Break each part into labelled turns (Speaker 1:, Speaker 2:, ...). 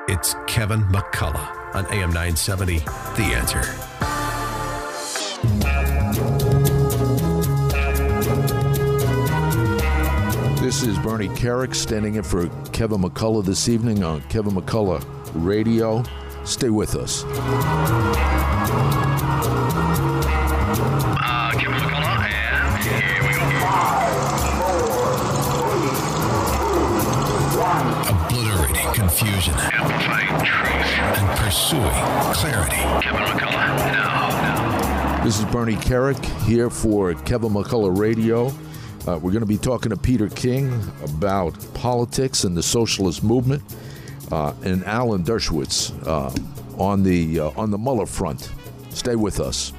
Speaker 1: It's Kevin McCullough on AM 970, The Answer.
Speaker 2: This is Bernie Carrick standing in for Kevin McCullough this evening on Kevin McCullough Radio. Stay with us.
Speaker 3: Kevin McCullough, and here we go.
Speaker 1: 5, 4, 3, 2, 1. Obliterating confusion.
Speaker 3: Amplifying truth.
Speaker 1: And pursuing clarity.
Speaker 3: Kevin McCullough, now.
Speaker 2: This is Bernie Carrick here for Kevin McCullough Radio. We're going to be talking to Peter King about politics and the socialist movement, and Alan Dershowitz on the Mueller front. Stay with us.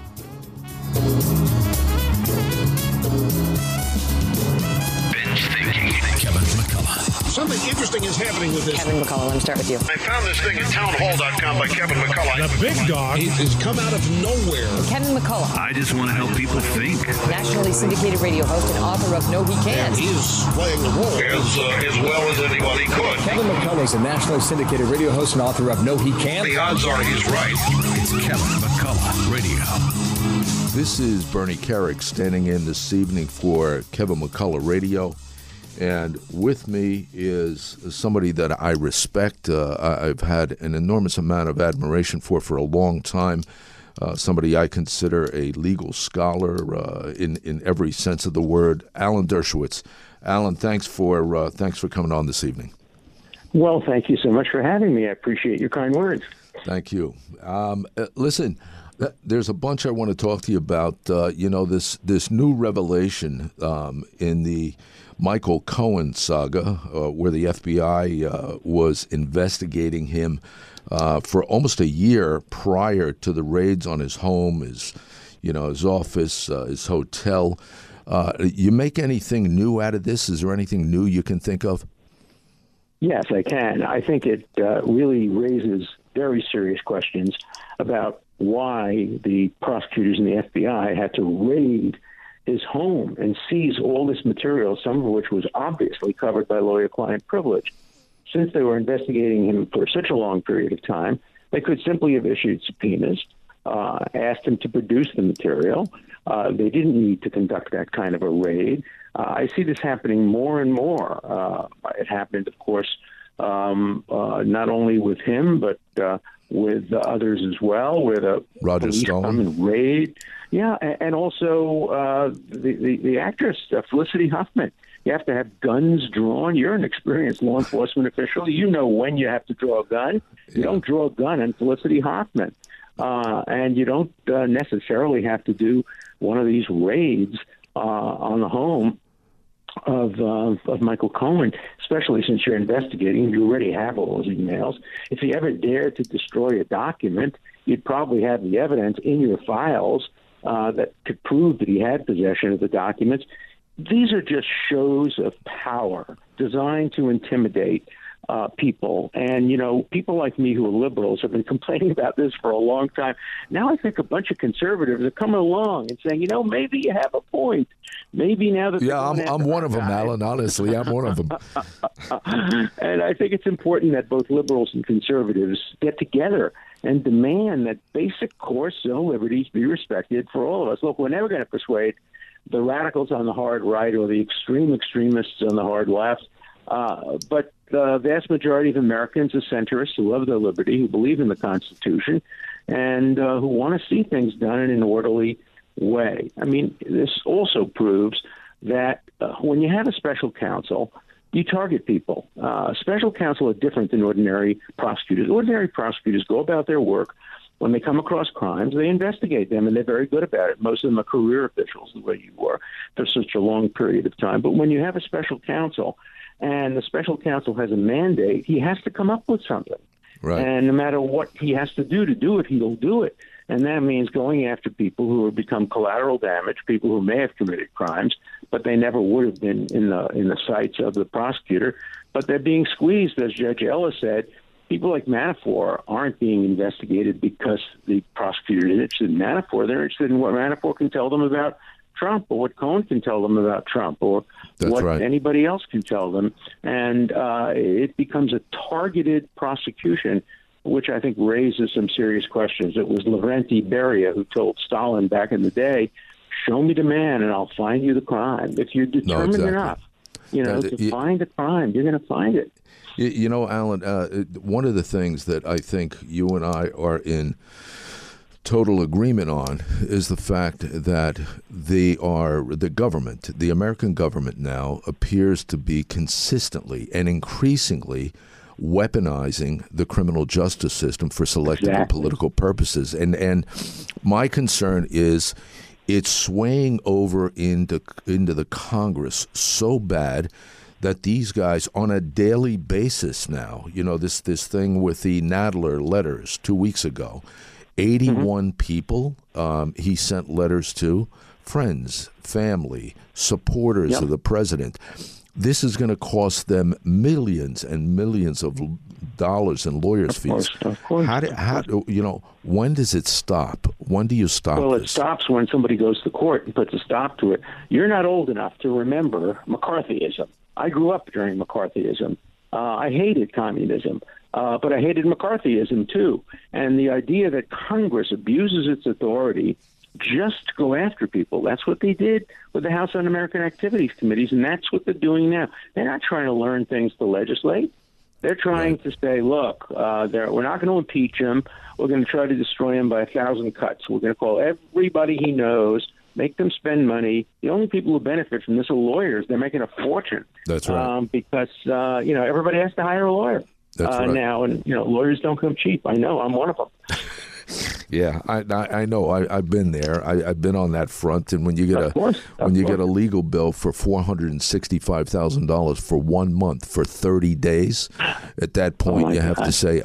Speaker 3: Binge thinking.
Speaker 1: Kevin McCullough.
Speaker 4: Something interesting is happening with this.
Speaker 5: Kevin McCullough, let me start with you.
Speaker 4: I found this thing at townhall.com by Kevin McCullough.
Speaker 6: The big dog
Speaker 4: has come out of nowhere.
Speaker 5: Kevin McCullough,
Speaker 3: I just want to help people think.
Speaker 5: nationally syndicated radio host and author of No He Can't.
Speaker 4: He is playing the role as well as anybody could.
Speaker 7: Kevin McCullough is a nationally syndicated radio host and author of No He Can't.
Speaker 4: The odds are he's right.
Speaker 1: It's Kevin McCullough Radio.
Speaker 2: This is Bernie Carrick standing in this evening for Kevin McCullough Radio. And with me is somebody that I respect. I've had an enormous amount of admiration for a long time. Somebody I consider a legal scholar in every sense of the word, Alan Dershowitz. Alan, thanks for coming on this evening.
Speaker 8: Well, thank you so much for having me. I appreciate your kind words.
Speaker 2: Thank you. Listen, there's a bunch I want to talk to you about. This new revelation in the Michael Cohen saga, where the FBI was investigating him for almost a year prior to the raids on his home, his office, his hotel. You make anything new out of this? Is there anything new you can think of?
Speaker 8: Yes, I can. I think it really raises very serious questions about why the prosecutors and the FBI had to raid his home and seize all this material, some of which was obviously covered by lawyer-client privilege. Since they were investigating him for such a long period of time, they could simply have issued subpoenas, asked him to produce the material. They didn't need to conduct that kind of a raid. I see this happening more and more. It happened, of course, not only with him, but with others as well, where the
Speaker 2: Roger
Speaker 8: police
Speaker 2: Stone.
Speaker 8: come and raid. Yeah, and also the actress, Felicity Huffman. You have to have guns drawn. You're an experienced law enforcement official. You know when you have to draw a gun. You don't draw a gun on Felicity Huffman. And you don't necessarily have to do one of these raids on the home of Michael Cohen, especially since you're investigating and you already have all those emails. If you ever dared to destroy a document, you'd probably have the evidence in your files that could prove that he had possession of the documents. These are just shows of power designed to intimidate people. And, people like me who are liberals have been complaining about this for a long time. Now I think a bunch of conservatives are coming along and saying, maybe you have a point. Maybe now that
Speaker 2: I'm one of them, Alan. Honestly, I'm one of them.
Speaker 8: And I think it's important that both liberals and conservatives get together and demand that basic core civil liberties be respected for all of us. Look, we're never going to persuade the radicals on the hard right or the extremists on the hard left. But the vast majority of Americans are centrists who love their liberty, who believe in the Constitution, and who want to see things done in an orderly way. I mean, this also proves that when you have a special counsel, you target people. Special counsel are different than ordinary prosecutors. Ordinary prosecutors go about their work. When they come across crimes, they investigate them, and they're very good about it. Most of them are career officials, the way you were, for such a long period of time. But when you have a special counsel, and the special counsel has a mandate, he has to come up with something.
Speaker 2: Right.
Speaker 8: And no matter what he has to do it, he'll do it. And that means going after people who have become collateral damage, people who may have committed crimes, but they never would have been in the sights of the prosecutor. But they're being squeezed, as Judge Ellis said. People like Manafort aren't being investigated because the prosecutor is interested in Manafort. They're interested in what Manafort can tell them about Trump or what Cohen can tell them about Trump or
Speaker 2: That's
Speaker 8: what
Speaker 2: right.
Speaker 8: anybody else can tell them. And it becomes a targeted prosecution, which I think raises some serious questions. It was Lavrenti Beria who told Stalin back in the day, show me the man and I'll find you the crime. If you're determined
Speaker 2: exactly.
Speaker 8: enough, to find a crime, you're going to find it.
Speaker 2: You know, Alan, one of the things that I think you and I are in total agreement on is the fact that the government, the American government now appears to be consistently and increasingly weaponizing the criminal justice system for selective and political purposes. And my concern is it's swaying over into the Congress so bad that these guys on a daily basis now, this thing with the Nadler letters 2 weeks ago, 81 people he sent letters to, friends, family, supporters of the president. This is going to cost them millions and millions of dollars in lawyers' fees.
Speaker 8: Of course.
Speaker 2: When does it stop? When do you stop
Speaker 8: Well,
Speaker 2: this?
Speaker 8: it stops when somebody goes to court and puts a stop to it. You're not old enough to remember McCarthyism. I grew up during McCarthyism. I hated communism, but I hated McCarthyism too. And the idea that Congress abuses its authority just to go after people, that's what they did with the House Un-American Activities Committees, and that's what they're doing now. They're not trying to learn things to legislate. They're trying to say, look, we're not going to impeach him. We're going to try to destroy him by 1,000 cuts. We're going to call everybody he knows, make them spend money. The only people who benefit from this are lawyers. They're making a fortune.
Speaker 2: That's right.
Speaker 8: Because, everybody has to hire a lawyer now. And, lawyers don't come cheap. I know. I'm one of them.
Speaker 2: Yeah, I know. I've been there. I've been on that front. And when you get get a legal bill for $465,000 for 1 month for 30 days, at that point you have to say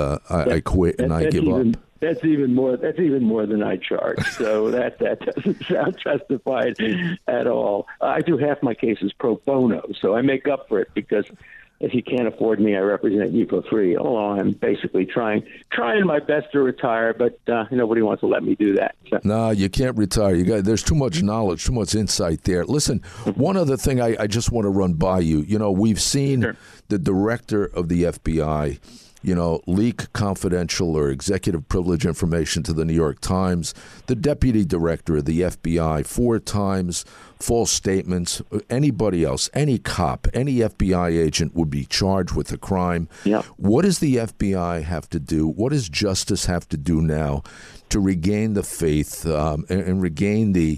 Speaker 2: I quit and I give up.
Speaker 8: That's even more than I charge. So that doesn't sound justified at all. I do half my cases pro bono, so I make up for it because if you can't afford me, I represent you for free. Although I'm basically trying my best to retire, but nobody wants to let me do that. So.
Speaker 2: No, you can't retire. There's too much knowledge, too much insight there. Listen, one other thing I just want to run by you. We've seen the director of the FBI leak confidential or executive privilege information to the New York Times, the deputy director of the FBI 4 times, false statements. Anybody else, any cop, any FBI agent would be charged with a crime.
Speaker 8: Yep.
Speaker 2: What does the FBI have to do? What does justice have to do now to regain the faith and regain the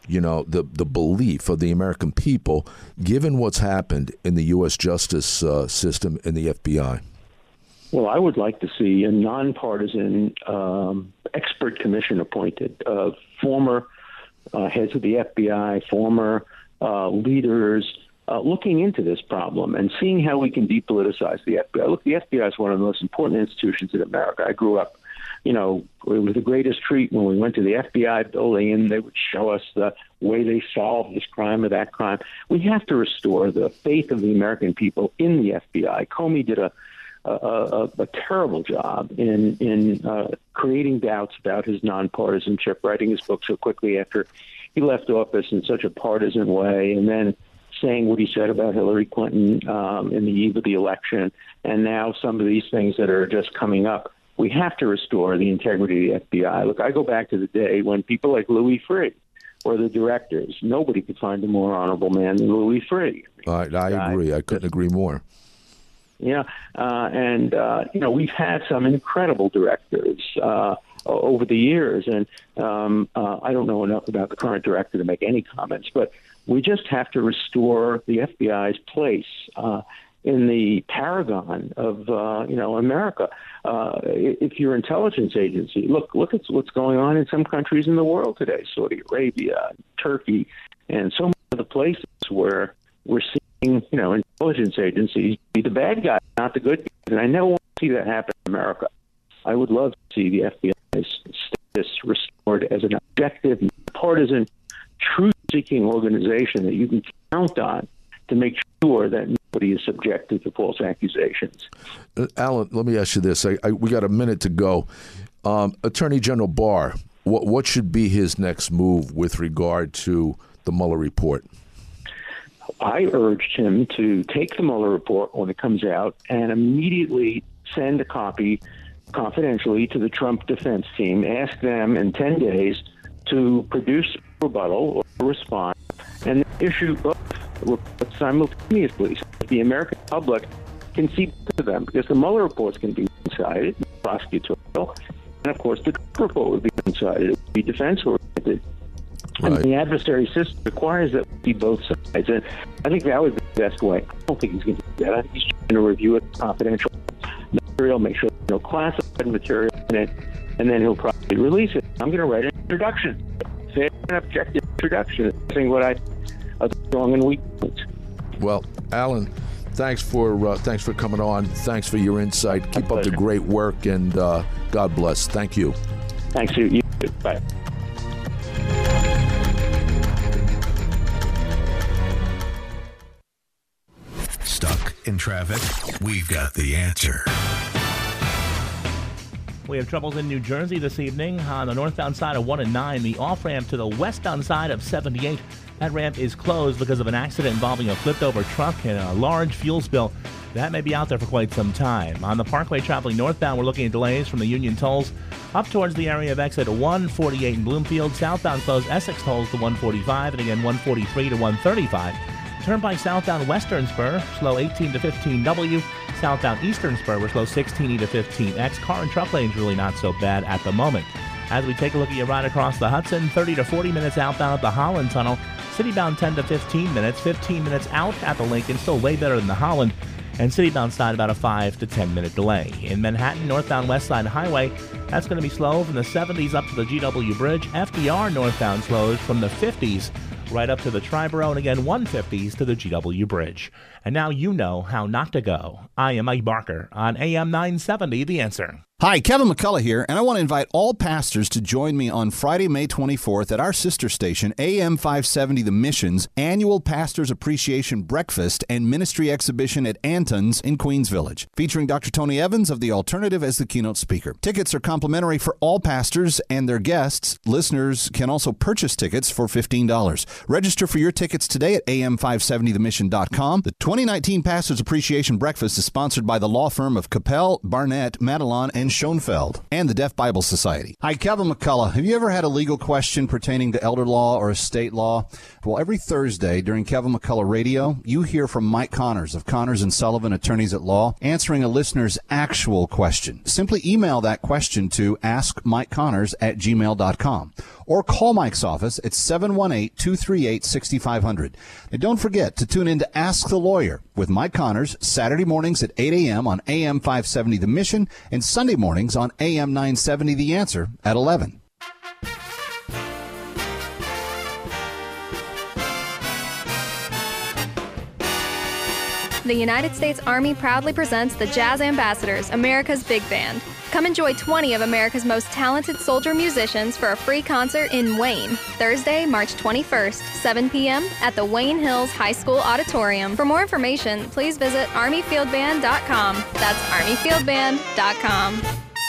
Speaker 2: belief of the American people, given what's happened in the U.S. justice system and the FBI?
Speaker 8: Well, I would like to see a nonpartisan expert commission appointed of former heads of the FBI, former leaders, looking into this problem and seeing how we can depoliticize the FBI. Look, the FBI is one of the most important institutions in America. I grew up, it was the greatest treat when we went to the FBI building and they would show us the way they solved this crime or that crime. We have to restore the faith of the American people in the FBI. Comey did a terrible job in creating doubts about his nonpartisanship, writing his book so quickly after he left office in such a partisan way, and then saying what he said about Hillary Clinton in the eve of the election, and now some of these things that are just coming up. We have to restore the integrity of the FBI. Look, I go back to the day when people like Louis Freeh were the directors. Nobody could find a more honorable man than Louis Freeh.
Speaker 2: I agree. I couldn't agree more.
Speaker 8: Yeah, and we've had some incredible directors over the years, and I don't know enough about the current director to make any comments, but we just have to restore the FBI's place in the paragon of America. If your intelligence agency, look at what's going on in some countries in the world today, Saudi Arabia, Turkey, and so many other places where we're seeing intelligence agencies be the bad guys, not the good guys. And I never want to see that happen in America. I would love to see the FBI's status restored as an objective, partisan, truth-seeking organization that you can count on to make sure that nobody is subjected to false accusations.
Speaker 2: Alan, let me ask you this. We got a minute to go. Attorney General Barr, what should be his next move with regard to the Mueller report?
Speaker 8: I urged him to take the Mueller report when it comes out and immediately send a copy confidentially to the Trump defense team, ask them in 10 days to produce a rebuttal or a response, and issue both reports simultaneously so that the American public can see to them, because the Mueller reports can be one-sided, prosecutorial, and of course the Trump report would be one-sided. It would be defense-oriented.
Speaker 2: Right.
Speaker 8: And the adversary system requires that we see both sides. And I think that would be the best way. I don't think he's going to do that. I think he's trying to review it, confidential material, make sure there's no classified material in it, and then he'll probably release it. I'm going to write an introduction, fair and objective introduction, saying what I are strong and weak points.
Speaker 2: Well, Alan, thanks for coming on. Thanks for your insight. Keep up the great work, and God bless. Thank you.
Speaker 8: Thanks. You too. Bye.
Speaker 1: Stuck in traffic? We've got the answer.
Speaker 6: We have troubles in New Jersey this evening on the northbound side of 1 and 9, the off-ramp to the westbound side of 78. That ramp is closed because of an accident involving a flipped-over truck and a large fuel spill. That may be out there for quite some time. On the Parkway traveling northbound, we're looking at delays from the Union tolls up towards the area of exit 148 in Bloomfield. Southbound closed Essex tolls to 145 and again 143 to 135. Turnpike southbound Western Spur, slow 18 to 15W. Southbound Eastern Spur, we're slow 16E to 15X. Car and truck lanes really not so bad at the moment. As we take a look at your ride across the Hudson, 30 to 40 minutes outbound at the Holland Tunnel. Citybound 10 to 15 minutes, 15 minutes out at the Lincoln, still way better than the Holland. And citybound side about a 5 to 10 minute delay. In Manhattan, northbound West Side Highway, that's going to be slow from the 70s up to the GW Bridge. FDR northbound slows from the 50s right up to the Triborough, and again 150s to the GW Bridge. And now you know how not to go. I am Mike Barker on AM 970, The Answer.
Speaker 9: Hi, Kevin McCullough here, and I want to invite all pastors to join me on Friday, May 24th at our sister station, AM 570 The Mission's annual Pastors Appreciation Breakfast and Ministry Exhibition at Anton's in Queens Village, featuring Dr. Tony Evans of The Alternative as the keynote speaker. Tickets are complimentary for all pastors and their guests. Listeners can also purchase tickets for $15. Register for your tickets today at am570themission.com. The 2019 Pastors Appreciation Breakfast is sponsored by the law firm of Capel, Barnett, Madelon, and Schoenfeld, and the Deaf Bible Society. Hi, Kevin McCullough. Have you ever had a legal question pertaining to elder law or estate law? Well, every Thursday during Kevin McCullough Radio, you hear from Mike Connors of Connors & Sullivan Attorneys at Law, answering a listener's actual question. Simply email that question to askmikeconnors@gmail.com or call Mike's office at 718-238-6500. And don't forget to tune in to Ask the Lawyer with Mike Connors Saturday mornings at 8 a.m. on AM 570 The Mission and Sunday mornings on AM 970 The Answer at 11.
Speaker 10: The United States Army proudly presents the Jazz Ambassadors, America's Big Band. Come enjoy 20 of America's most talented soldier musicians for a free concert in Wayne, Thursday, March 21st, 7 p.m. at the Wayne Hills High School Auditorium. For more information, please visit armyfieldband.com. That's armyfieldband.com.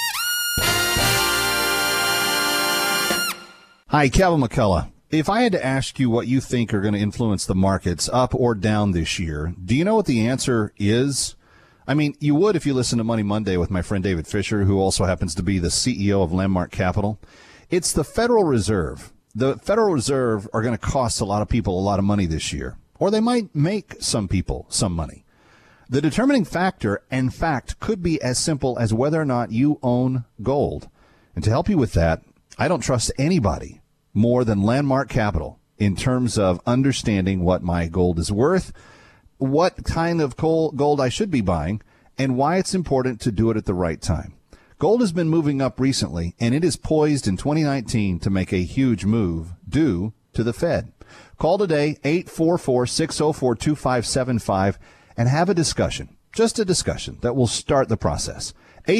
Speaker 9: Hi, Kevin McCullough. If I had to ask you what you think are going to influence the markets up or down this year, do you know what the answer is? I mean, you would if you listened to Money Monday with my friend David Fisher, who also happens to be the CEO of Landmark Capital. It's the Federal Reserve. The Federal Reserve are going to cost a lot of people a lot of money this year, or they might make some people some money. The determining factor and fact could be as simple as whether or not you own gold. And to help you with that, I don't trust anybody more than Landmark Capital in terms of understanding what my gold is worth, what kind of gold I should be buying, and why it's important to do it at the right time. Gold has been moving up recently, and it is poised in 2019 to make a huge move due to the Fed. Call today, 844-604-2575, and have a discussion, just a discussion that will start the process.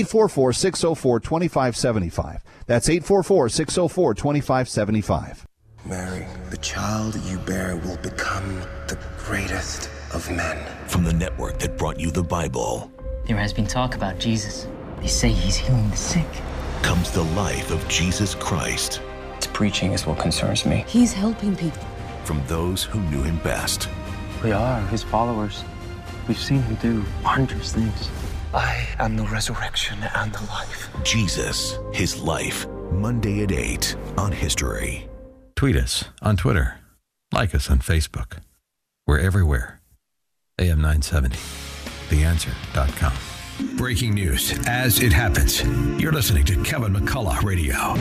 Speaker 9: 844-604-2575. That's 844-604-2575.
Speaker 11: Mary, the child you bear will become the greatest of men.
Speaker 12: From the network that brought you the Bible.
Speaker 13: There has been talk about Jesus. They say he's healing the sick.
Speaker 12: Comes the life of Jesus Christ.
Speaker 11: preaching is what concerns me.
Speaker 13: He's helping people.
Speaker 12: From those who knew him best.
Speaker 14: We are his followers. We've seen him do wondrous things.
Speaker 11: I am the resurrection and the life.
Speaker 12: Jesus, his life. Monday at 8 on History.
Speaker 1: Tweet us on Twitter. Like us on Facebook. We're everywhere. AM 970. TheAnswer.com. Breaking news as it happens. You're listening to Kevin McCullough Radio.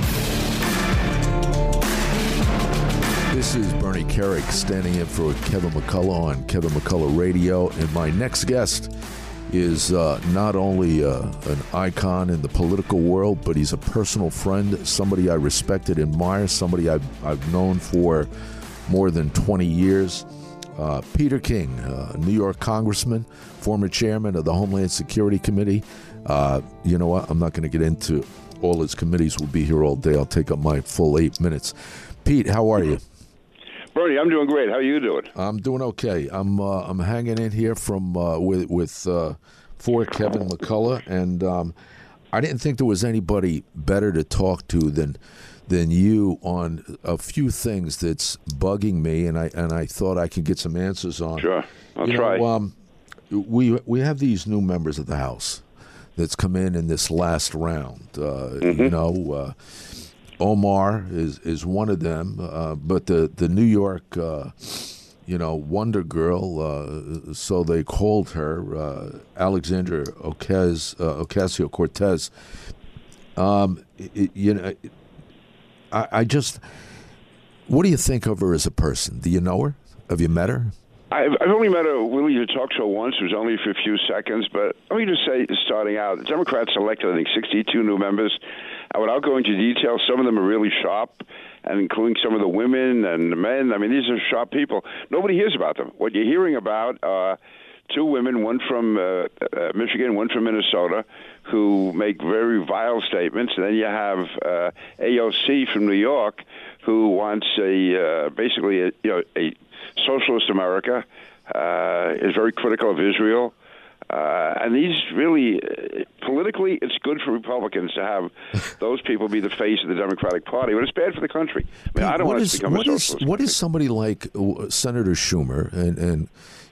Speaker 2: This is Bernie Carrick standing in for Kevin McCullough on Kevin McCullough Radio. And my next guest is not only an icon in the political world, but he's a personal friend, somebody I respect and admire, somebody I've known for more than 20 years. Peter King, New York congressman, former chairman of the Homeland Security Committee. You know what? I'm not going to get into all his committees. We'll be here all day. I'll take up my full 8 minutes. Pete, how are you?
Speaker 15: Bernie, I'm doing great. How are you doing?
Speaker 2: I'm doing okay. I'm hanging in here from for Kevin McCullough, and I didn't think there was anybody better to talk to than you on a few things that's bugging me, and I thought I could get some answers on.
Speaker 15: Sure, I'll try.
Speaker 2: We have these new members of the House that's come in this last round. You know. Omar is one of them, but the New York, Wonder Girl, so they called her, Alexandria Ocasio-Cortez. I just, what do you think of her as a person? Do you know her? Have you met her?
Speaker 15: I've only met a Willie to talk show once. It was only for a few seconds. But let me just say, starting out, the Democrats elected, I think, 62 new members. Without going into detail, some of them are really sharp, and including some of the women and the men. I mean, these are sharp people. Nobody hears about them. What you're hearing about are two women, one from Michigan, one from Minnesota, who make very vile statements. And then you have AOC from New York, who wants basically a socialist America, is very critical of Israel. And these really, politically, it's good for Republicans to have those people be the face of the Democratic Party, but it's bad for the country. I mean, I don't want us to become a socialist.
Speaker 2: What is somebody like Senator Schumer and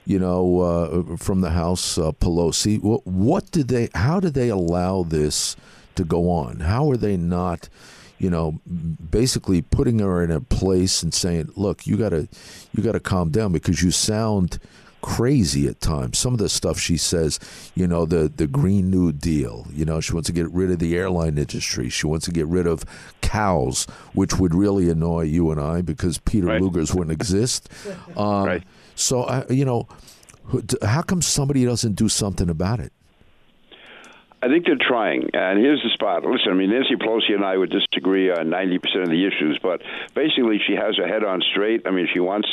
Speaker 2: from the House, Pelosi? How do they allow this to go on? How are they not, basically putting her in a place and saying, look, you gotta calm down because you sound crazy at times. Some of the stuff she says, the Green New Deal, she wants to get rid of the airline industry. She wants to get rid of cows, which would really annoy you and I because Peter Luger's wouldn't exist.
Speaker 15: Right.
Speaker 2: So, how come somebody doesn't do something about it?
Speaker 15: I think they're trying, and here's the spot. Listen, I mean, Nancy Pelosi and I would disagree on 90% of the issues, but basically she has her head on straight. I mean, she wants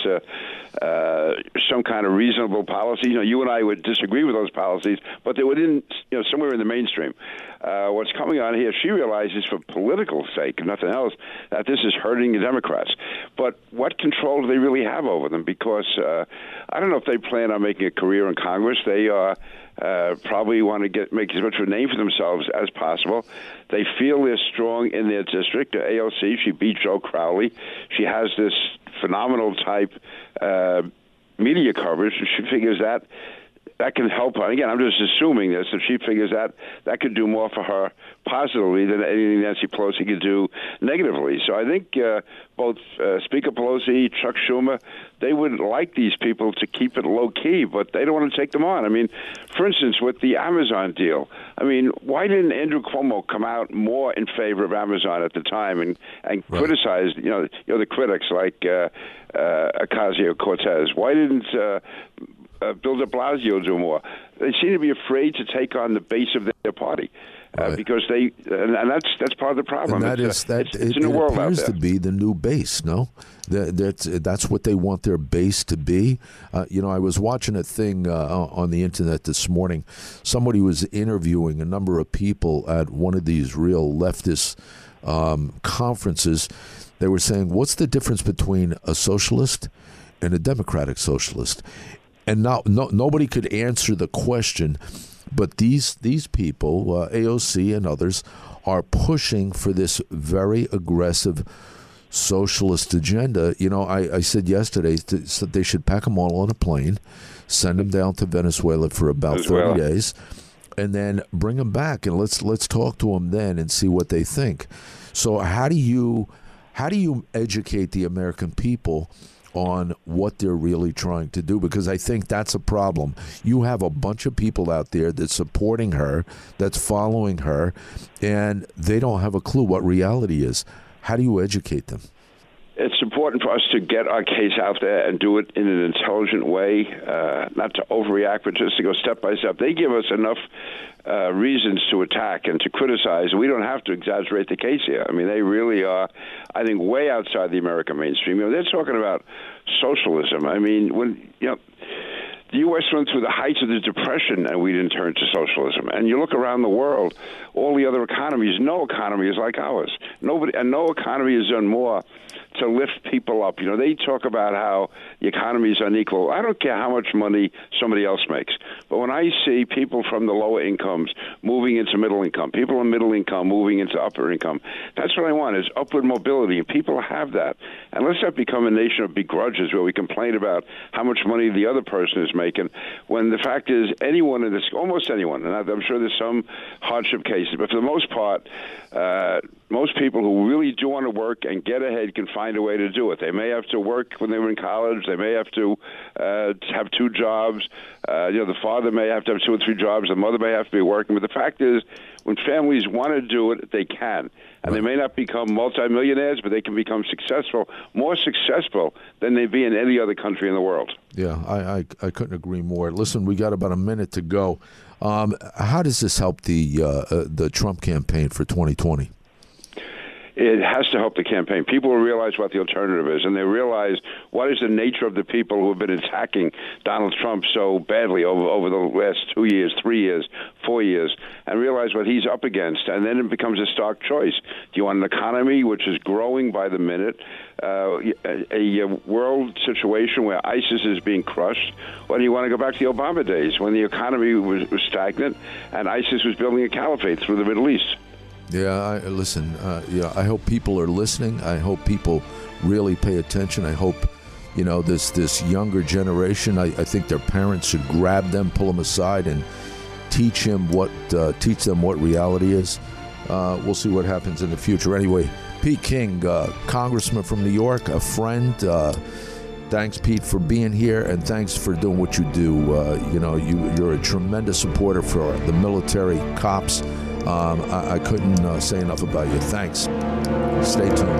Speaker 15: some kind of reasonable policy. You and I would disagree with those policies, but they were somewhere in the mainstream. What's coming on here, she realizes for political sake, if nothing else, that this is hurting the Democrats. But what control do they really have over them? Because I don't know if they plan on making a career in Congress. They probably want to make as much of a name for themselves as possible. They feel they're strong in their district. AOC, she beat Joe Crowley. She has this phenomenal type media coverage, and she figures that can help her. And again, I'm just assuming this, if she figures that could do more for her positively than anything Nancy Pelosi could do negatively. So I think both Speaker Pelosi, Chuck Schumer, they would like these people to keep it low-key, but they don't want to take them on. I mean, for instance, with the Amazon deal, I mean, why didn't Andrew Cuomo come out more in favor of Amazon at the time and criticize, the critics like Ocasio-Cortez? Why didn't Bill de Blasio do more? They seem to be afraid to take on the base of their party because and that's part of the problem.
Speaker 2: And
Speaker 15: it's
Speaker 2: it
Speaker 15: a new world
Speaker 2: appears
Speaker 15: out there.
Speaker 2: to be the new base. No, that's what they want their base to be. I was watching a thing on the internet this morning. Somebody was interviewing a number of people at one of these real leftist conferences. They were saying, "What's the difference between a socialist and a democratic socialist?" And nobody could answer the question, but these people, AOC and others, are pushing for this very aggressive socialist agenda. You know, I said yesterday that they should pack them all on a plane, send them down to Venezuela for about 30 days, and then bring them back, and let's talk to them then and see what they think. So how do you educate the American people on what they're really trying to do? Because I think that's a problem. You have a bunch of people out there that's supporting her, that's following her, and they don't have a clue what reality is. How do you educate them?
Speaker 15: It's important for us to get our case out there and do it in an intelligent way, not to overreact, but just to go step by step. They give us enough reasons to attack and to criticize. We don't have to exaggerate the case here. I mean, they really are, I think, way outside the American mainstream. You know, they're talking about socialism. I mean, when the U.S. went through the heights of the Depression, and we didn't turn to socialism. And you look around the world, all the other economies, no economy is like ours. No economy has done more to lift people up. You know, they talk about how the economy is unequal. I don't care how much money somebody else makes. But when I see people from the lower incomes moving into middle income, people in middle income moving into upper income, that's what I want, is upward mobility. And people have that. And let's not become a nation of begrudges where we complain about how much money the other person is making, when the fact is anyone in this, almost anyone, and I'm sure there's some hardship cases, but for the most part, most people who really do want to work and get ahead can find a way to do it. They may have to work when they were in college. They may have to have two jobs. The father may have to have 2 or 3 jobs. The mother may have to be working. But the fact is, when families want to do it, they can. And they may not become multimillionaires, but they can become successful, more successful than they'd be in any other country in the world.
Speaker 2: Yeah, I couldn't agree more. Listen, we got about a minute to go. How does this help the Trump campaign for 2020?
Speaker 15: It has to help the campaign. People will realize what the alternative is, and they realize what is the nature of the people who have been attacking Donald Trump so badly over the last 2 years, 3 years, 4 years, and realize what he's up against. And then it becomes a stark choice. Do you want an economy which is growing by the minute, a world situation where ISIS is being crushed, or do you want to go back to the Obama days when the economy was stagnant and ISIS was building a caliphate through the Middle East?
Speaker 2: Yeah, I hope people are listening. I hope people really pay attention. I hope, this younger generation, I think their parents should grab them, pull them aside, and teach them what reality is. We'll see what happens in the future. Anyway, Pete King, congressman from New York, a friend. Thanks, Pete, for being here, and thanks for doing what you do. You're a tremendous supporter for the military, cops. I couldn't say enough about you. Thanks. Stay tuned.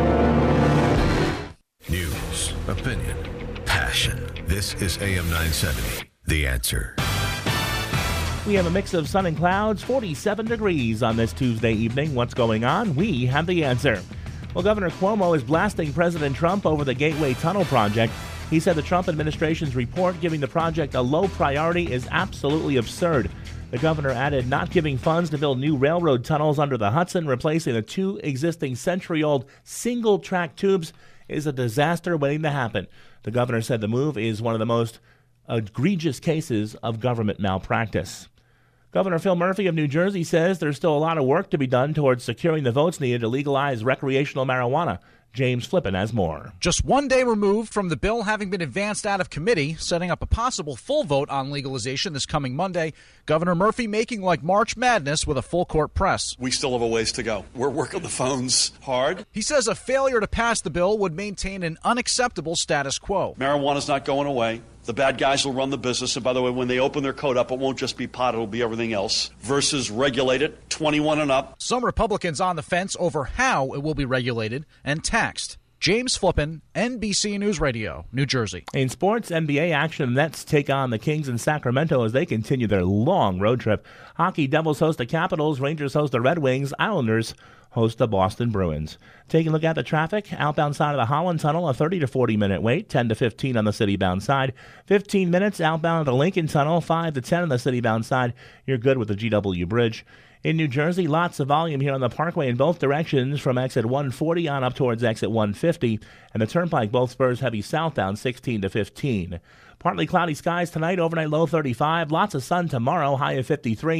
Speaker 1: News, opinion, passion. This is AM 970, The Answer.
Speaker 6: We have a mix of sun and clouds, 47 degrees on this Tuesday evening. What's going on? We have the answer. Well, Governor Cuomo is blasting President Trump over the Gateway Tunnel project. He said the Trump administration's report giving the project a low priority is absolutely absurd. The governor added not giving funds to build new railroad tunnels under the Hudson, replacing the 2 existing century-old single-track tubes, is a disaster waiting to happen. The governor said the move is one of the most egregious cases of government malpractice. Governor Phil Murphy of New Jersey says there's still a lot of work to be done towards securing the votes needed to legalize recreational marijuana. James Flippin has more.
Speaker 13: Just one day removed from the bill having been advanced out of committee, setting up a possible full vote on legalization this coming Monday, Governor Murphy making like March Madness with a full court press.
Speaker 16: We still have a ways to go. We're working the phones hard.
Speaker 13: He says a failure to pass the bill would maintain an unacceptable status quo.
Speaker 16: Marijuana's not going away. The bad guys will run the business. And by the way, when they open their code up, it won't just be pot, it'll be everything else. Versus regulate it, 21 and up.
Speaker 13: Some Republicans on the fence over how it will be regulated and taxed. James Flippin, NBC News Radio, New Jersey.
Speaker 6: In sports, NBA action, Nets take on the Kings in Sacramento as they continue their long road trip. Hockey, Devils host the Capitals, Rangers host the Red Wings, Islanders host the Boston Bruins. Taking a look at the traffic, outbound side of the Holland Tunnel, a 30 to 40 minute wait, 10 to 15 on the city-bound side. 15 minutes outbound of the Lincoln Tunnel, 5 to 10 on the city-bound side. You're good with the GW Bridge. In New Jersey, lots of volume here on the Parkway in both directions from exit 140 on up towards exit 150. And the Turnpike both spurs heavy southbound 16 to 15. Partly cloudy skies tonight, overnight low 35. Lots of sun tomorrow, high of 53.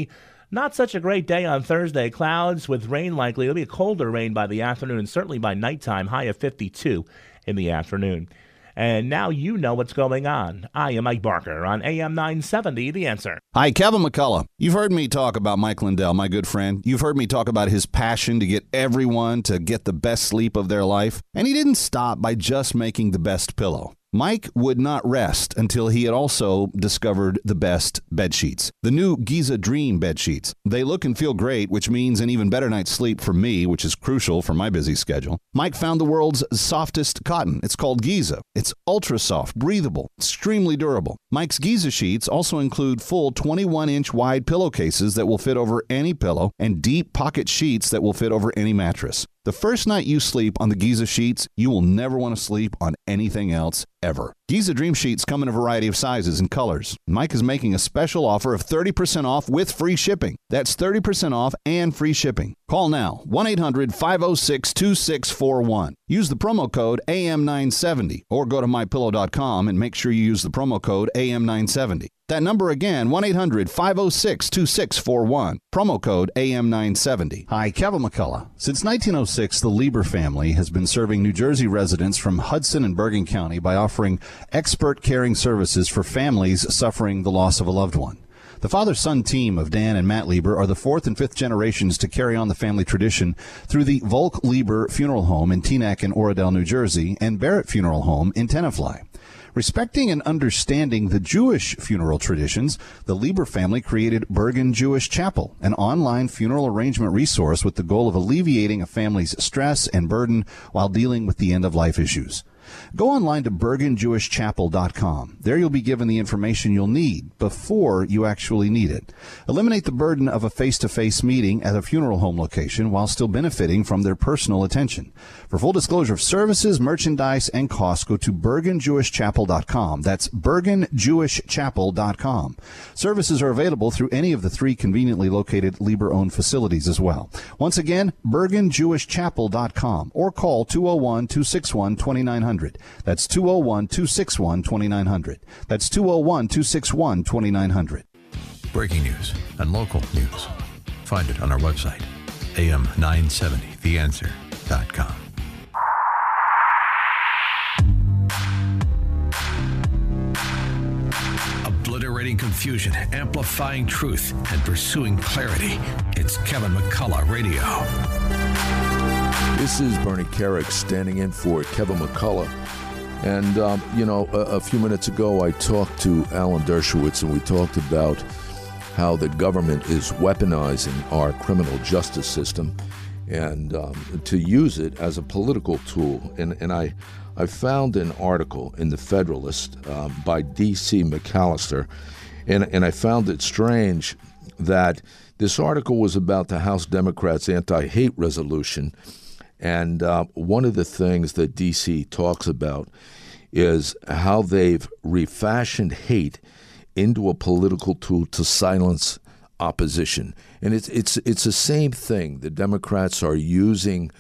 Speaker 6: Not such a great day on Thursday. Clouds with rain likely. It'll be a colder rain by the afternoon, and certainly by nighttime, high of 52 in the afternoon. And now you know what's going on. I am Mike Barker on AM 970, The Answer.
Speaker 9: Hi, Kevin McCullough. You've heard me talk about Mike Lindell, my good friend. You've heard me talk about his passion to get everyone to get the best sleep of their life. And he didn't stop by just making the best pillow. Mike would not rest until he had also discovered the best bed sheets. The new Giza Dream bed sheets. They look and feel great, which means an even better night's sleep for me, which is crucial for my busy schedule. Mike found the world's softest cotton. It's called Giza. It's ultra soft, breathable, extremely durable. Mike's Giza sheets also include full 21-inch wide pillowcases that will fit over any pillow and deep pocket sheets that will fit over any mattress. The first night you sleep on the Giza sheets, you will never want to sleep on anything else ever. Giza Dream Sheets come in a variety of sizes and colors. Mike is making a special offer of 30% off with free shipping. That's 30% off and free shipping. Call now, 1-800-506-2641. Use the promo code AM970 or go to mypillow.com and make sure you use the promo code AM970. That number again, 1-800-506-2641. Promo code AM970. Hi, Kevin McCullough. Since 1906, the Lieber family has been serving New Jersey residents from Hudson and Bergen County by offering expert caring services for families suffering the loss of a loved one. The father-son team of Dan and Matt Lieber are the fourth and fifth generations to carry on the family tradition through the Volk Lieber Funeral Home in Teaneck and Oradell, New Jersey, and Barrett Funeral Home in Tenafly. Respecting and understanding the Jewish funeral traditions, the Lieber family created Bergen Jewish Chapel, an online funeral arrangement resource with the goal of alleviating a family's stress and burden while dealing with the end-of-life issues. Go online to bergenjewishchapel.com. There you'll be given the information you'll need before you actually need it. Eliminate the burden of a face-to-face meeting at a funeral home location while still benefiting from their personal attention. For full disclosure of services, merchandise, and costs, go to bergenjewishchapel.com. That's bergenjewishchapel.com. Services are available through any of the three conveniently located Lieber-owned facilities as well. Once again, bergenjewishchapel.com or call 201-261-2900. That's 201-261-2900. That's 201-261-2900.
Speaker 1: Breaking news and local news. Find it on our website, am970theanswer.com. Obliterating confusion, amplifying truth, and pursuing clarity. It's Kevin McCullough Radio.
Speaker 2: This is Bernie Carrick standing in for Kevin McCullough. And, a few minutes ago I talked to Alan Dershowitz, and we talked about how the government is weaponizing our criminal justice system and to use it as a political tool. And I found an article in the Federalist by D.C. McAllister, and I found it strange that this article was about the House Democrats' anti-hate resolution. And one of the things that D.C. talks about is how they've refashioned hate into a political tool to silence opposition. And it's the same thing. The Democrats are using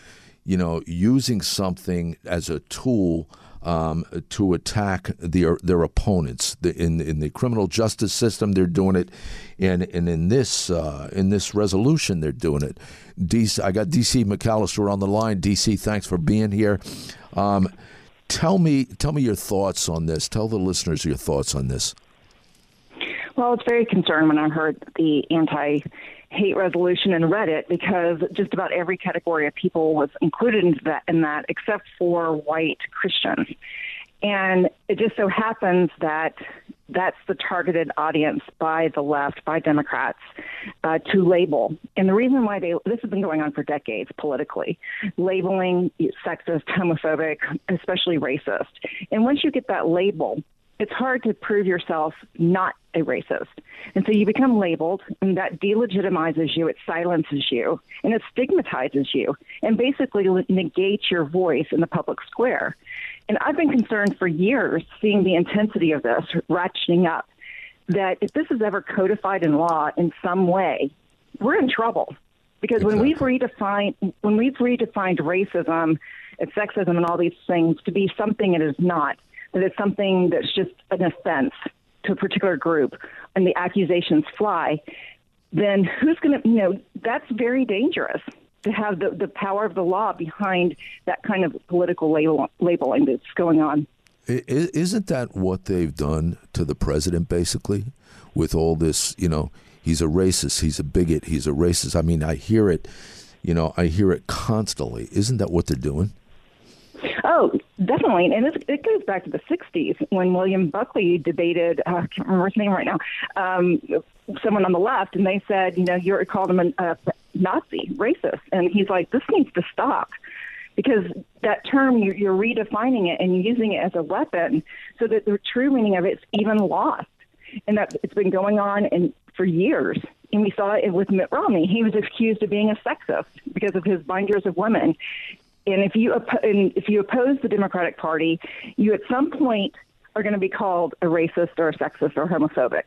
Speaker 2: something as a tool to attack their opponents. In the criminal justice system, they're doing it, and in this resolution, they're doing it. I got D.C. McAllister on the line. D.C., thanks for being here. Tell me your thoughts on this. Tell the listeners your thoughts on this.
Speaker 17: Well, I was very concerned when I heard the anti-hate resolution and read it, because just about every category of people was included in that except for white Christians. And it just so happens that that's the targeted audience by the left, by Democrats, to label. And the reason why this has been going on for decades politically, labeling sexist, homophobic, especially racist. And once you get that label, it's hard to prove yourself not a racist. And so you become labeled, and that delegitimizes you, it silences you, and it stigmatizes you, and basically negates your voice in the public square. And I've been concerned for years, seeing the intensity of this ratcheting up, that if this is ever codified in law in some way, we're in trouble. Because when we've redefined racism and sexism and all these things to be something it is not, that it's something that's just an offense to a particular group, and the accusations fly, then who's going to, that's very dangerous to have the power of the law behind that kind of political labeling that's going on.
Speaker 2: Isn't that what they've done to the president, basically, with all this, he's a racist, he's a bigot, he's a racist. I mean, I hear it constantly. Isn't that what they're doing?
Speaker 17: Oh, definitely. And it goes back to the 60s when William Buckley debated, I can't remember his name right now, someone on the left, and they said, you called him a Nazi, racist. And he's like, this needs to stop. Because that term, you're redefining it and you're using it as a weapon so that the true meaning of it's even lost. And that it's been going on for years. And we saw it with Mitt Romney. He was accused of being a sexist because of his binders of women. And if you oppose the Democratic Party, you at some point are going to be called a racist or a sexist or homophobic.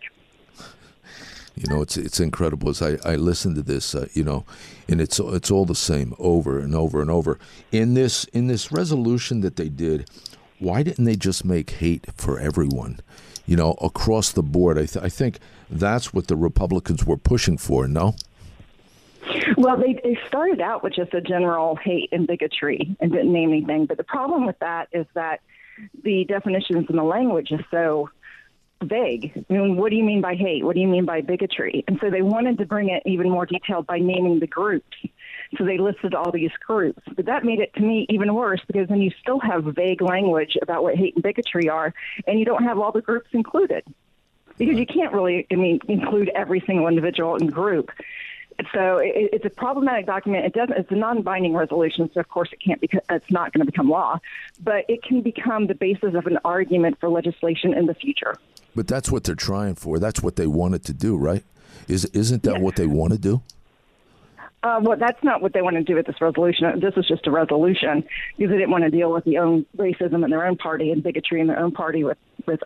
Speaker 2: It's incredible as I listen to this, and it's all the same over and over and over. In this resolution that they did, why didn't they just make hate for everyone, across the board? I think that's what the Republicans were pushing for, no?
Speaker 17: Well, they started out with just a general hate and bigotry and didn't name anything. But the problem with that is that the definitions in the language is so vague. I mean, what do you mean by hate? What do you mean by bigotry? And so they wanted to bring it even more detailed by naming the groups. So they listed all these groups. But that made it, to me, even worse because then you still have vague language about what hate and bigotry are, and you don't have all the groups included. Because you can't really, include every single individual and group. So it's a problematic document. It's a non-binding resolution, so of course it's not going to become law. But it can become the basis of an argument for legislation in the future.
Speaker 2: But that's what they're trying for. That's what they wanted to do, right? Isn't that what they want to do?
Speaker 17: Well, that's not what they want to do with this resolution. This is just a resolution because they didn't want to deal with the own racism in their own party and bigotry in their own party with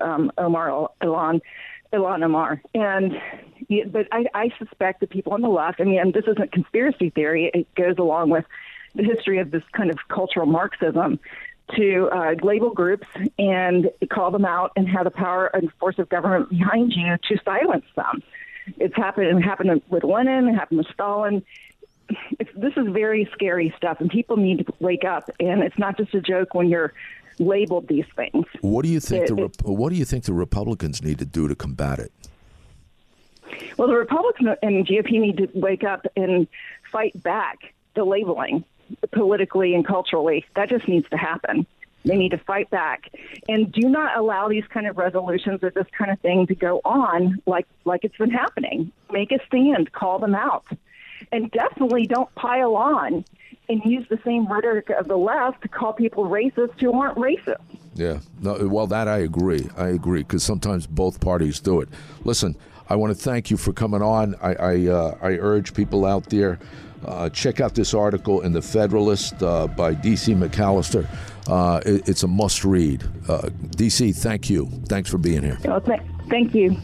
Speaker 17: Ilhan Omar. But I suspect that people on the left, this isn't conspiracy theory. It goes along with the history of this kind of cultural Marxism to label groups and call them out and have the power and force of government behind you to silence them. It happened with Lenin. It happened with Stalin. This is very scary stuff, and people need to wake up. And it's not just a joke when you're labeled these things.
Speaker 2: What do you think? What do you think the Republicans need to do to combat it?
Speaker 17: Well, the Republicans and GOP need to wake up and fight back the labeling politically and culturally. That just needs to happen. They need to fight back and do not allow these kind of resolutions or this kind of thing to go on like it's been happening. Make a stand, call them out, and definitely don't pile on and use the same rhetoric of the left to call people racist who aren't racist.
Speaker 2: Yeah, no, well, that I agree, because sometimes both parties do it. Listen, I want to thank you for coming on. I urge people out there, check out this article in The Federalist by D.C. McAllister. It's a must-read. D.C., thank you. Thanks for being here.
Speaker 17: Well, thank you.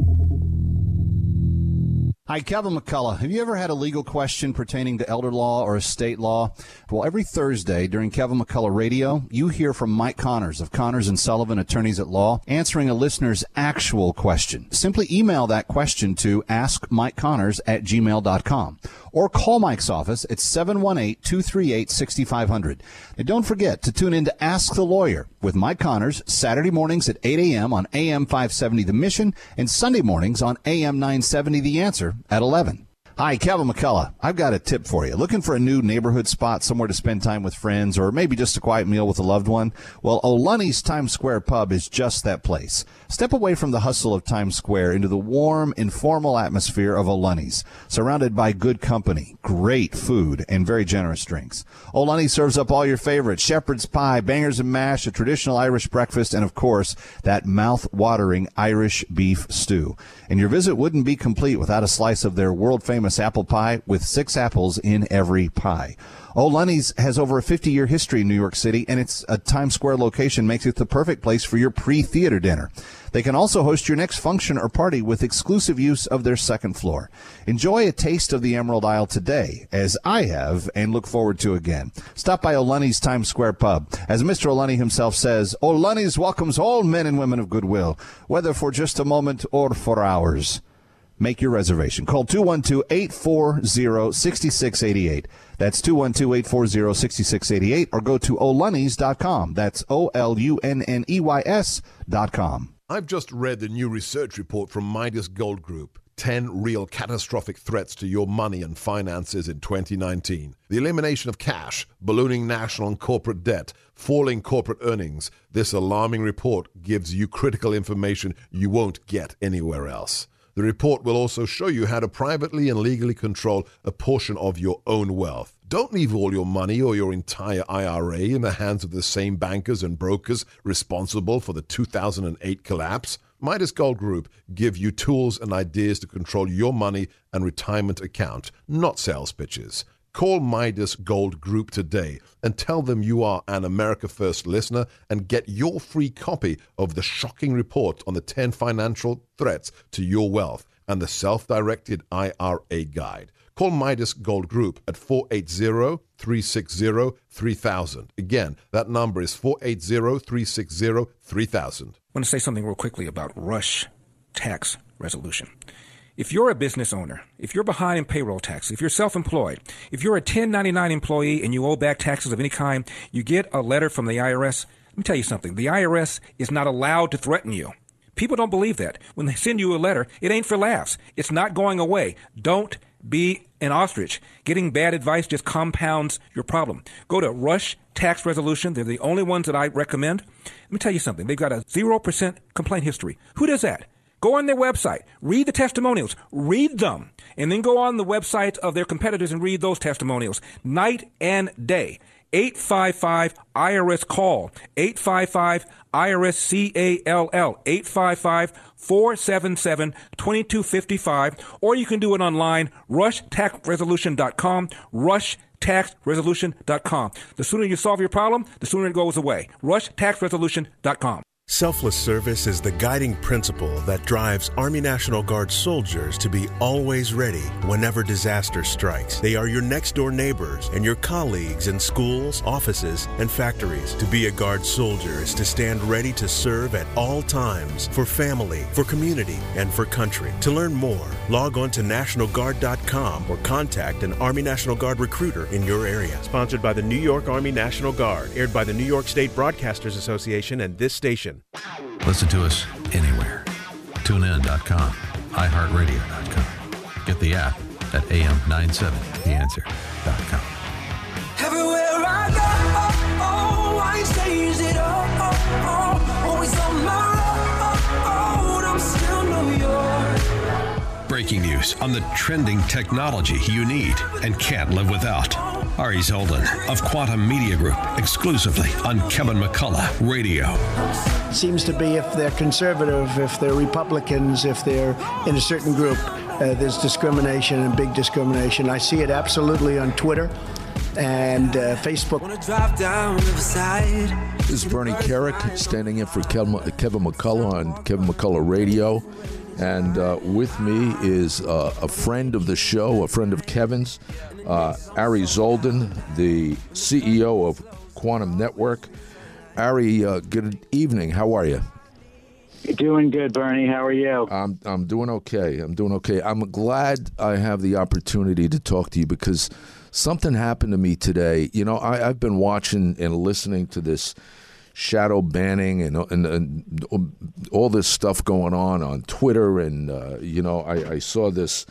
Speaker 9: Hi, Kevin McCullough. Have you ever had a legal question pertaining to elder law or estate law? Well, every Thursday during Kevin McCullough Radio, you hear from Mike Connors of Connors and Sullivan Attorneys at Law, answering a listener's actual question. Simply email that question to askmikeconnors@gmail.com or call Mike's office at 718-238-6500. And don't forget to tune in to Ask the Lawyer with Mike Connors Saturday mornings at 8 a.m. on AM 570 The Mission and Sunday mornings on AM 970 The Answer at 11. Hi, Kevin McCullough. I've got a tip for you. Looking for a new neighborhood spot, somewhere to spend time with friends, or maybe just a quiet meal with a loved one? Well, O'Lunny's Times Square Pub is just that place. Step away from the hustle of Times Square into the warm, informal atmosphere of O'Lunny's, surrounded by good company, great food, and very generous drinks. O'Lunny serves up all your favorites: shepherd's pie, bangers and mash, a traditional Irish breakfast, and, of course, that mouth-watering Irish beef stew. And your visit wouldn't be complete without a slice of their world-famous apple pie with 6 apples in every pie. O'Lunny's has over a 50-year history in New York City, and its a Times Square location makes it the perfect place for your pre-theater dinner. They can also host your next function or party with exclusive use of their second floor. Enjoy a taste of the Emerald Isle today, as I have, and look forward to again. Stop by O'Lunny's Times Square Pub. As Mr. O'Lunny himself says, O'Lunny's welcomes all men and women of goodwill, whether for just a moment or for hours. make your reservation. Call 212-840-6688. That's 212-840-6688, or go to Olunnys.com. That's Olunnys.com.
Speaker 18: I've just read the new research report from Midas Gold Group. 10 real catastrophic threats to your money and finances in 2019. The elimination of cash, ballooning national and corporate debt, falling corporate earnings. This alarming report gives you critical information you won't get anywhere else. The report will also show you how to privately and legally control a portion of your own wealth. Don't leave all your money or your entire IRA in the hands of the same bankers and brokers responsible for the 2008 collapse. Midas Gold Group give you tools and ideas to control your money and retirement account, not sales pitches. Call Midas Gold Group today and tell them you are an America First listener and get your free copy of the shocking report on the 10 financial threats to your wealth and the self-directed IRA guide. Call Midas Gold Group at 480-360-3000. Again, that number is 480-360-3000.
Speaker 19: I want to say something real quickly about Rush Tax Resolution. If you're a business owner, if you're behind in payroll tax, if you're self-employed, if you're a 1099 employee and you owe back taxes of any kind, you get a letter from the IRS. Let me tell you something. The IRS is not allowed to threaten you. People don't believe that. When they send you a letter, it ain't for laughs. It's not going away. Don't be an ostrich. Getting bad advice just compounds your problem. Go to Rush Tax Resolution. They're the only ones that I recommend. Let me tell you something. They've got a 0% complaint history. Who does that? Go on their website, read the testimonials, read them, and then go on the websites of their competitors and read those testimonials night and day. 855-IRS-CALL, 855-IRS-CALL, 855-477-2255, or you can do it online, rushtaxresolution.com, rushtaxresolution.com. The sooner you solve your problem, the sooner it goes away. rushtaxresolution.com.
Speaker 20: Selfless service is the guiding principle that drives Army National Guard soldiers to be always ready whenever disaster strikes. They are your next-door neighbors and your colleagues in schools, offices, and factories. To be a Guard soldier is to stand ready to serve at all times for family, for community, and for country. To learn more, log on to NationalGuard.com or contact an Army National Guard recruiter in your area.
Speaker 21: Sponsored by the New York Army National Guard, aired by the New York State Broadcasters Association and this station.
Speaker 1: Listen to us anywhere. TuneIn.com, iHeartRadio.com. Get the app at AM970theanswer.com.
Speaker 22: Everywhere I go, I change it all. Always on my road, I'm still New York.
Speaker 1: Breaking news on the trending technology you need and can't live without. Ari Zoldan of Quantum Media Group, exclusively on Kevin McCullough Radio.
Speaker 23: Seems to be if they're conservative, if they're Republicans, if they're in a certain group, there's discrimination and big discrimination. I see it absolutely on Twitter and Facebook.
Speaker 2: This is Bernie Kerik standing in for Kevin McCullough on Kevin McCullough Radio. And with me is a friend of the show, a friend of Kevin's, Ari Zoldan, the CEO of Quantum Network. Ari, good evening. How are you?
Speaker 24: Doing good, Bernie. How are you?
Speaker 2: I'm doing okay. I'm glad I have the opportunity to talk to you because something happened to me today. You know, I've been watching and listening to this shadow banning and all this stuff going on Twitter, and I saw this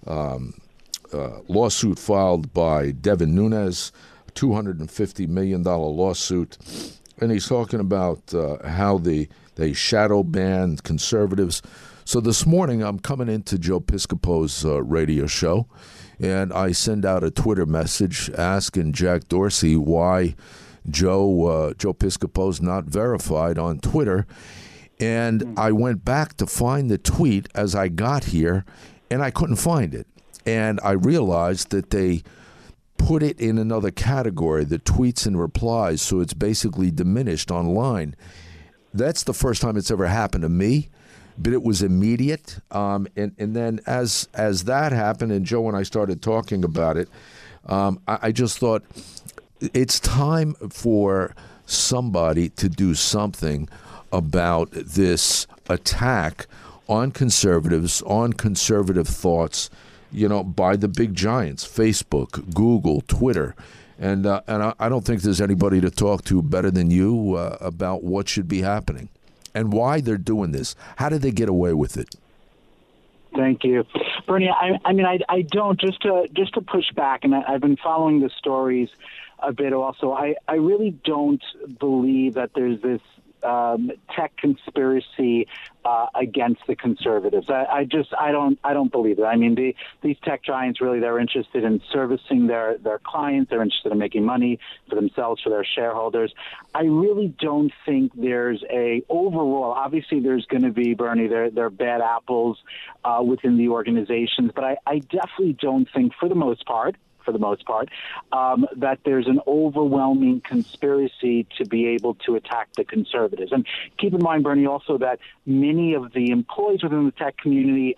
Speaker 2: lawsuit filed by Devin Nunes, $250 million lawsuit, and he's talking about how they shadow banned conservatives. So this morning I'm coming into Joe Piscopo's radio show, and I send out a Twitter message asking Jack Dorsey why Joe Piscopo's not verified on Twitter. And I went back to find the tweet as I got here, and I couldn't find it. And I realized that they put it in another category, the tweets and replies, so it's basically diminished online. That's the first time it's ever happened to me, but it was immediate. And then as that happened, and Joe and I started talking about it, I just thought it's time for somebody to do something about this attack on conservatives, on conservative thoughts, by the big giants, Facebook, Google, Twitter. And I don't think there's anybody to talk to better than you about what should be happening and why they're doing this. How did they get away with it?
Speaker 24: Thank you, Bernie. I don't, just to push back, and I've been following the stories a bit also. I really don't believe that there's this tech conspiracy against the conservatives. I don't believe it. I mean, these tech giants really, they're interested in servicing their clients. They're interested in making money for themselves, for their shareholders. I really don't think there's overall, obviously there's going to be, Bernie, there are bad apples within the organizations, but I definitely don't think, for the most part, that there's an overwhelming conspiracy to be able to attack the conservatives. And keep in mind, Bernie, also that many of the employees within the tech community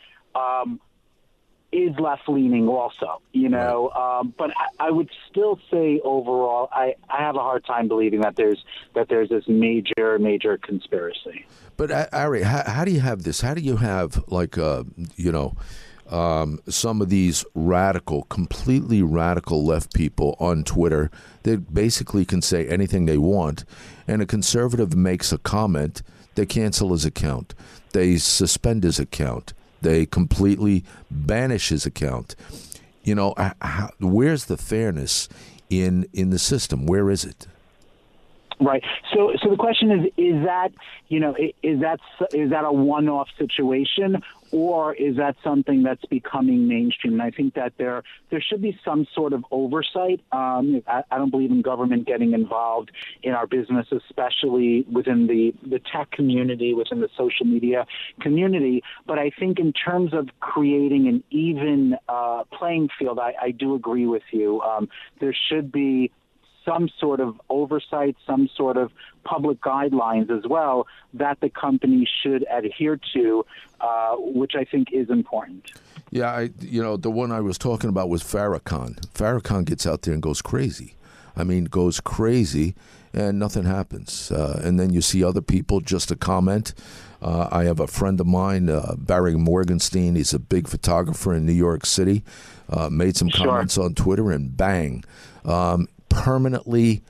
Speaker 24: is left-leaning also, but I would still say overall, I have a hard time believing that there's this major conspiracy.
Speaker 2: But Ari, how do you have this? How do you have some of these completely radical left people on Twitter that basically can say anything they want, and a conservative makes a comment, they cancel his account, they suspend his account, they completely banish his account. Where's the fairness in the system? Where is it?
Speaker 24: Right. So the question is that a one-off situation, or is that something that's becoming mainstream? And I think that there should be some sort of oversight. I don't believe in government getting involved in our business, especially within the tech community, within the social media community. But I think in terms of creating an even playing field, I do agree with you. There should be some sort of oversight, some sort of public guidelines as well that the company should adhere to, which I think is important.
Speaker 2: Yeah, the one I was talking about was Farrakhan. Farrakhan gets out there and goes crazy. Goes crazy, and nothing happens. And then you see other people just a comment. I have a friend of mine, Barry Morgenstein. He's a big photographer in New York City. Made some comments on Twitter, and bang. Permanently,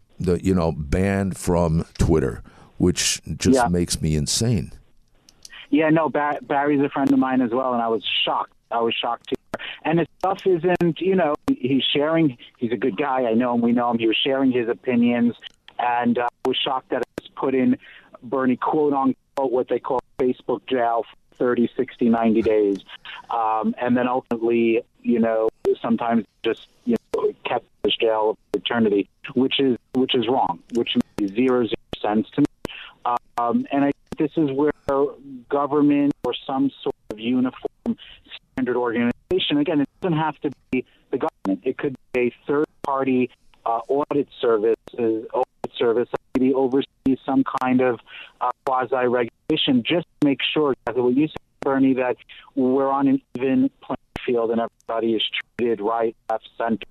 Speaker 2: banned from Twitter, which just makes me insane.
Speaker 24: Yeah, no, Barry's a friend of mine as well, and I was shocked. Too. And his stuff isn't, he's sharing. He's a good guy. I know him. We know him. He was sharing his opinions, and I was shocked that it was put in, Bernie, quote unquote, what they call Facebook jail for 30, 60, 90 days, and then ultimately, sometimes just kept in this jail for eternity, which is wrong, which makes zero sense to me. And I think this is where government or some sort of uniform standard organization, again, it doesn't have to be the government. It could be a third-party audit service that maybe oversees some kind of quasi-regulation, just to make sure, exactly what you said, Bernie, that we're on an even playing field and everybody is treated right, left, center,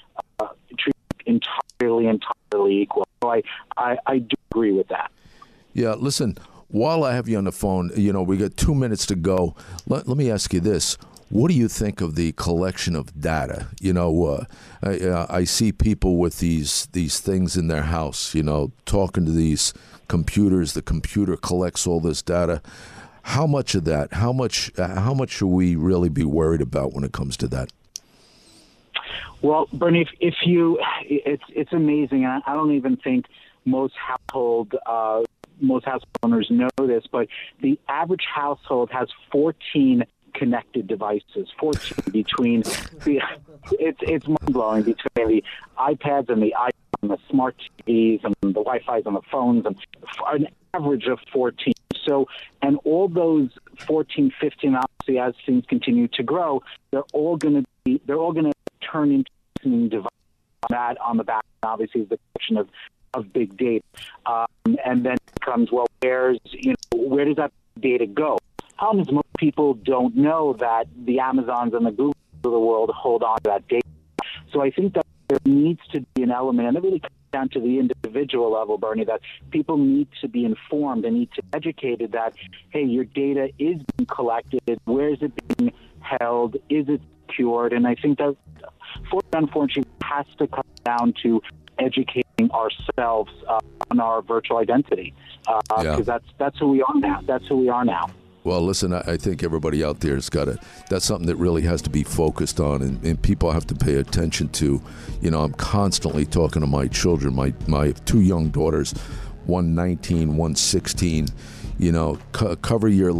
Speaker 24: treated entirely equal. So I do agree with that.
Speaker 2: Yeah, listen, while I have you on the phone, we got 2 minutes to go. Let me ask you this. What do you think of the collection of data? I see people with these things in their house, talking to these computers. The computer collects all this data. How much of that? How much should we really be worried about when it comes to that?
Speaker 24: Well, Bernie, it's amazing. And I don't even think most household owners know this, but the average household has 14 connected devices. 14 between it's mind blowing between the iPads and the iPhones, and the smart TVs and the Wi-Fi's on the phones, and an average of 14. So, and all those 14, 15, obviously, as things continue to grow, they're all going to turn into listening devices. That on the back, obviously, is the question of big data, and then it comes, well, where does that data go? Problem is, most people don't know that the Amazons and the Googles of the world hold on to that data. So I think that there needs to be an element, and it really comes down to the individual level, Bernie, that people need to be informed and need to be educated that, hey, your data is being collected, where is it being held, is it secured? And I think that, unfortunately, has to come down to educating ourselves on our virtual identity, because that's who we are now. That's who we are now.
Speaker 2: Well, listen, I think everybody out there has got to, that's something that really has to be focused on, and people have to pay attention to. You know, I'm constantly talking to my children, my two young daughters, one 19, one 16, you know, cover your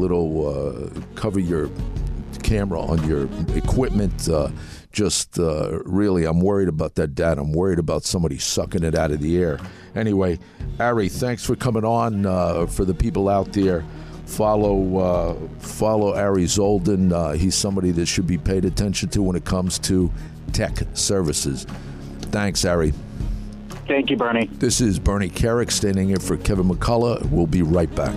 Speaker 2: camera on your equipment. Really, I'm worried about that data. I'm worried about somebody sucking it out of the air. Anyway, Ari, thanks for coming on. For the people out there, follow Ari Zoldan. He's somebody that should be paid attention to when it comes to tech services. Thanks, Ari.
Speaker 24: Thank you, Bernie.
Speaker 2: This is Bernie Carrick standing in for Kevin McCullough. We'll be right back.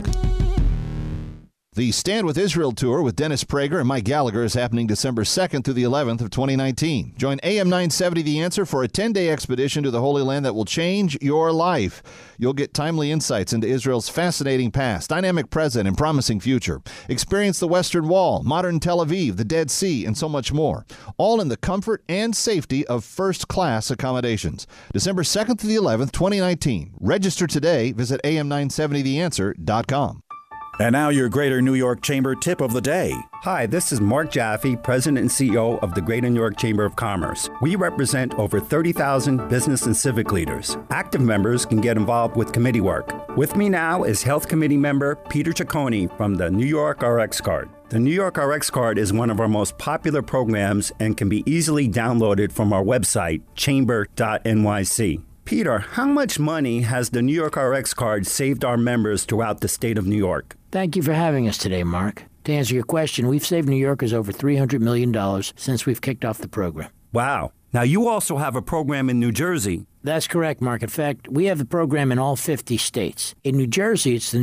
Speaker 9: The Stand With Israel tour with Dennis Prager and Mike Gallagher is happening December 2nd through the 11th of 2019. Join AM 970 The Answer for a 10-day expedition to the Holy Land that will change your life. You'll get timely insights into Israel's fascinating past, dynamic present, and promising future. Experience the Western Wall, modern Tel Aviv, the Dead Sea, and so much more. All in the comfort and safety of first-class accommodations. December 2nd to the 11th, 2019. Register today. Visit am970theanswer.com.
Speaker 3: And now your Greater New York Chamber tip of the day.
Speaker 4: Hi, this is Mark Jaffe, President and CEO of the Greater New York Chamber of Commerce. We represent over 30,000 business and civic leaders. Active members can get involved with committee work. With me now is Health Committee member Peter Ciccone from the New York RX Card. The New York RX Card is one of our most popular programs and can be easily downloaded from our website, chamber.nyc. Peter, how much money has the New York RX Card saved our members throughout the state of New York?
Speaker 5: Thank you for having us today, Mark. To answer your question, we've saved New Yorkers over $300 million since we've kicked off the program.
Speaker 4: Wow. Now, you also have a program in New Jersey.
Speaker 5: That's correct, Mark. In fact, we have the program in all 50 states. In New Jersey, it's the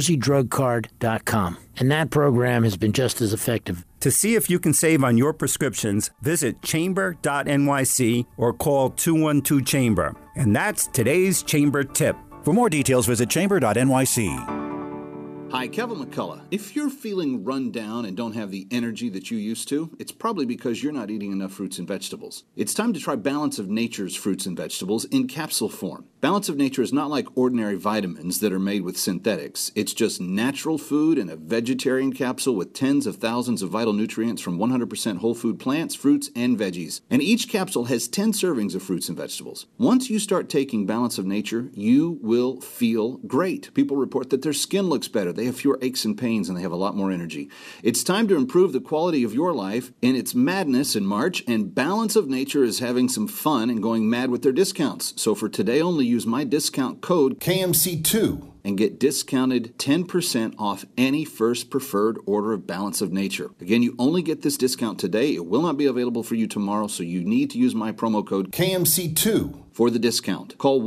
Speaker 5: NewJerseyDrugCard.com. And that program has been just as effective.
Speaker 4: To see if you can save on your prescriptions, visit chamber.nyc or call 212-CHAMBER. And that's today's Chamber tip.
Speaker 3: For more details, visit chamber.nyc.
Speaker 7: Hi, Kevin McCullough. If you're feeling run down and don't have the energy that you used to, it's probably because you're not eating enough fruits and vegetables. It's time to try Balance of Nature's fruits and vegetables in capsule form. Balance of Nature is not like ordinary vitamins that are made with synthetics. It's just natural food in a vegetarian capsule with tens of thousands of vital nutrients from 100% whole food plants, fruits, and veggies. And each capsule has 10 servings of fruits and vegetables. Once you start taking Balance of Nature, you will feel great. People report that their skin looks better. They have fewer aches and pains, and they have a lot more energy. It's time to improve the quality of your life, and it's madness in March, and Balance of Nature is having some fun and going mad with their discounts. So for today only, use my discount code KMC2 and get discounted 10% off any first preferred order of Balance of Nature. Again, you only get this discount today. It will not be available for you tomorrow, so you need to use my promo code KMC2 for the discount. Call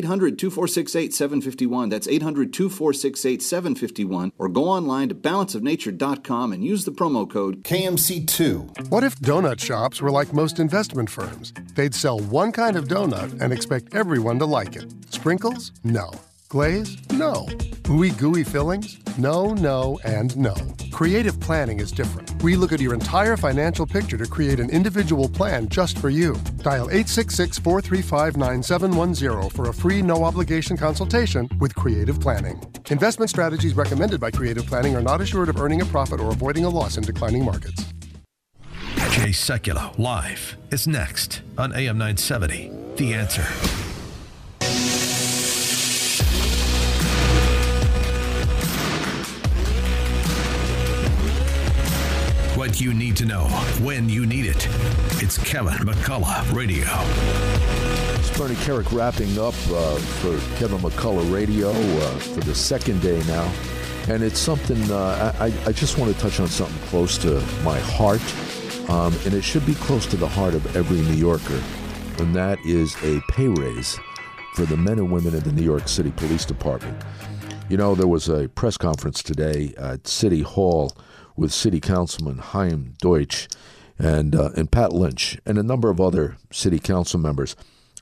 Speaker 7: 1-800-2468-751. That's 800-2468-751. Or go online to balanceofnature.com and use the promo code KMC2.
Speaker 25: What if donut shops were like most investment firms? They'd sell one kind of donut and expect everyone to like it. Sprinkles? No. Glaze? No. Ooey gooey fillings? No, no, and no. Creative planning is different. We look at your entire financial picture to create an individual plan just for you. Dial 866-435-9710 for a free no-obligation consultation with Creative Planning. Investment strategies recommended by Creative Planning are not assured of earning a profit or avoiding a loss in declining markets.
Speaker 1: Jay Sekulow live is next on AM 970. The Answer. What you need to know when you need it. It's Kevin McCullough Radio.
Speaker 2: It's Bernie Carrick wrapping up for Kevin McCullough Radio for the second day now. And it's something, I just want to touch on something close to my heart. And it should be close to the heart of every New Yorker. And that is a pay raise for the men and women in the New York City Police Department. You know, there was a press conference today at City Hall with City Councilman Chaim Deutsch and Pat Lynch and a number of other City Council members.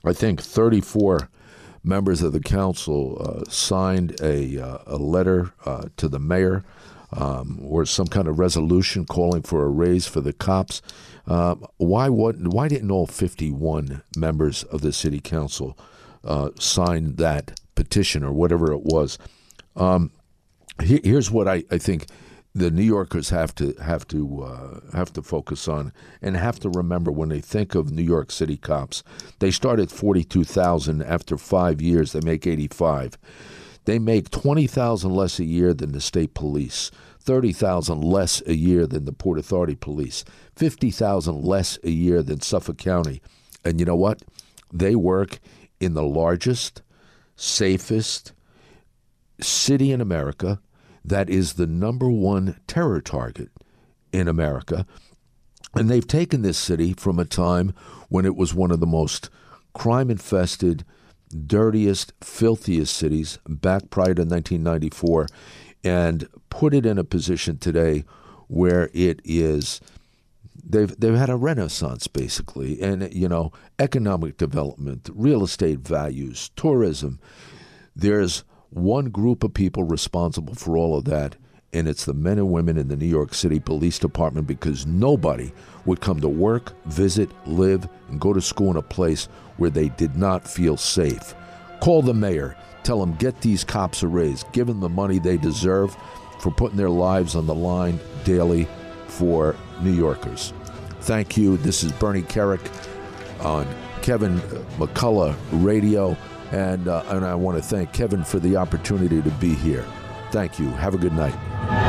Speaker 2: I think 34 members of the council signed a letter to the mayor or some kind of resolution calling for a raise for the cops. Why didn't all 51 members of the city council sign that petition or whatever it was? Here's what I think the New Yorkers have to focus on and have to remember when they think of New York City cops. They start at 42,000. After 5 years, they make 85. They make 20,000 less a year than the state police, 30,000 less a year than the Port Authority police, 50,000 less a year than Suffolk County. And you know what? They work in the largest, safest city in America that is the number one terror target in America. And they've taken this city from a time when it was one of the most crime-infested, dirtiest, filthiest cities back prior to 1994 and put it in a position today where it is they've had a renaissance basically, and economic development, real estate values, tourism. There's one group of people responsible for all of that, and it's the men and women in the New York City Police Department, because nobody would come to work, visit, live, and go to school in a place where they did not feel safe. Call the mayor. Tell them, get these cops a raise. Give them the money they deserve for putting their lives on the line daily for New Yorkers. Thank you. This is Bernie Kerik on Kevin McCullough Radio. And I want to thank Kevin for the opportunity to be here. Thank you. Have a good night.